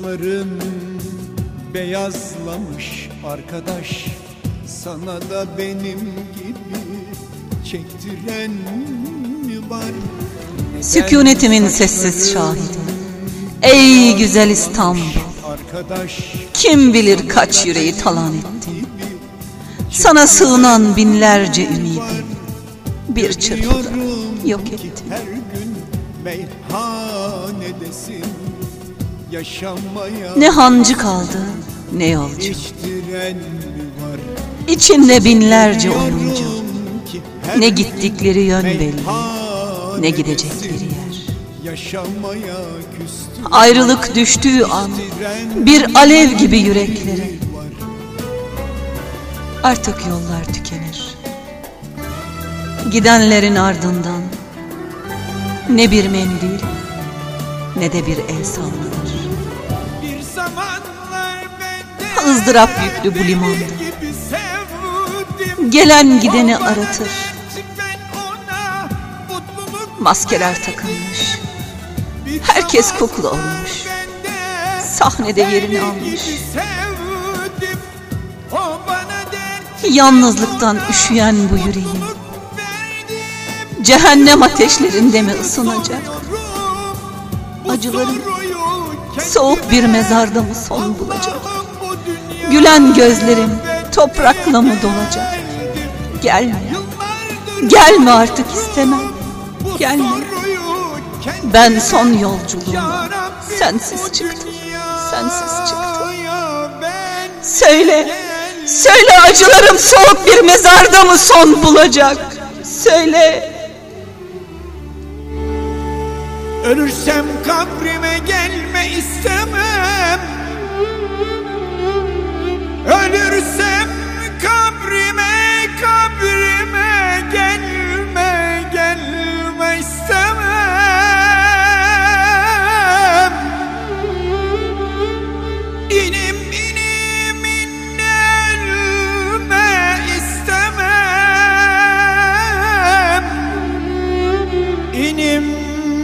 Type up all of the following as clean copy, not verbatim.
Saçların beyazlamış arkadaş, sana da benim gibi çektiren mi var? Sükûnetimin sessiz şahidi, ey güzel İstanbul, kim bilir kaç yüreği talan etti. Sana sığınan binlerce ümidi bir çırpıda yok etti. Her gün meyhanedesin, yaşamaya ne hancı kaldı ne yolcu, içtiren mi var? İçinde binlerce oyuncu, ne gittikleri yön belli, ne gidecekleri yer. Yaşamaya küstüm, ayrılık düştüğü an bir alev gibi yüreklere. Artık yollar tükenir, gidenlerin ardından ne bir mendil ne de bir el sallanır. ızdırap yüklü bu limanda gelen gideni aratır. Maskeler takılmış, herkes kukla olmuş, sahnede yerini almış. Yalnızlıktan üşüyen bu yüreğim cehennem ateşlerinde mi ısınacak? Acılarım soğuk bir mezarda mı son bulacak? Gülen gözlerim toprakla mı dolacak? Gelme, gelme artık istemem, gelme. Ben son yolculuğuma sensiz çıktım, sensiz çıktım. Söyle, söyle, acılarım soğuk bir mezarda mı son bulacak? Söyle. Ölürsem kabrime gelme istemem. Ölürsem kabrime, kabrime gelme, gelme istemem. İnim inim inelme istemem. İnim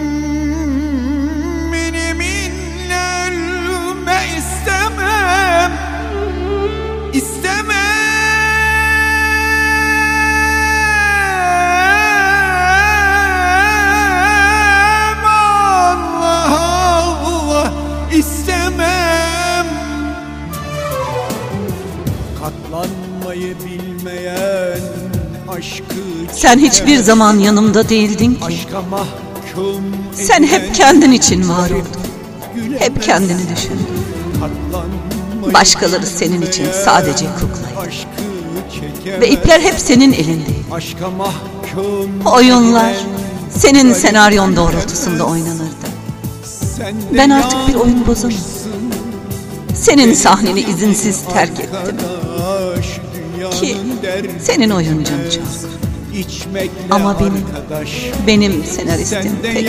katlanmayı bilmeyen aşkı. Sen hiçbir zaman yanımda değildin ki. Aşka mahkum. Sen hep kendin için var oldun. Hep kendini düşündün. Başkaları senin için sadece kuklaydı. Ve ipler hep senin elindeydi. Oyunlar senin senaryon doğrultusunda oynanırdı. Ben artık bir oyun bozamadım. Senin sahneni izinsiz terk ettim. Ki senin oyuncun çok. Ama benim senaristim tek.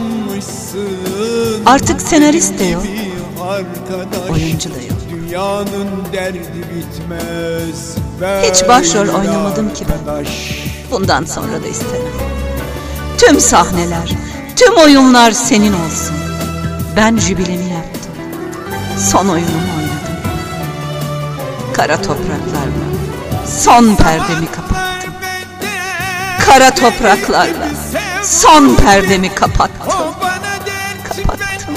Artık senarist de yok, oyuncu da yok. Hiç başrol oynamadım ki ben. Bundan sonra da istemem. Tüm sahneler, tüm oyunlar senin olsun. Ben jübileni yaptım, son oyunumu oynadım. Kara topraklarla son perdemi kapattım. Kara topraklarla son perdemi kapattım. Kapattım.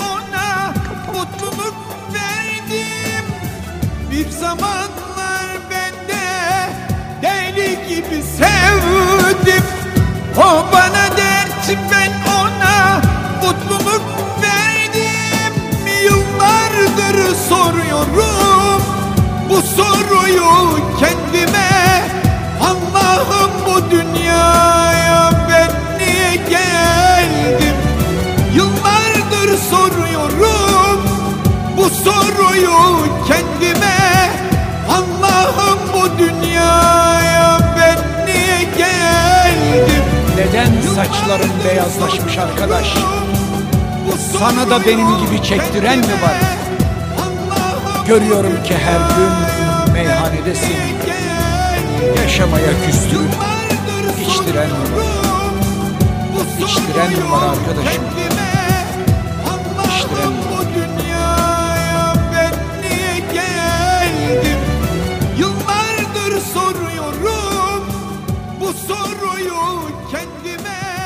Bir zamanlar ben de deli gibi sevdim. O bana derdi, ben ona mutluluk verdim. Yıllardır soruyorum bu soruyu kendime. Allah'ım, bu dünyaya ben niye geldim? Yıllardır soruyorum bu soruyu kendime. Allah'ım, bu dünyaya ben niye geldim? Neden saçların beyazlaşmış arkadaş? Sana da benim gibi çektiren mi var? Görüyorum ki her gün meyhanedesin. Yaşamaya küstürüp içtiren mi var? İçtiren mi var arkadaşım? İçtiren mi var? soruyu kendime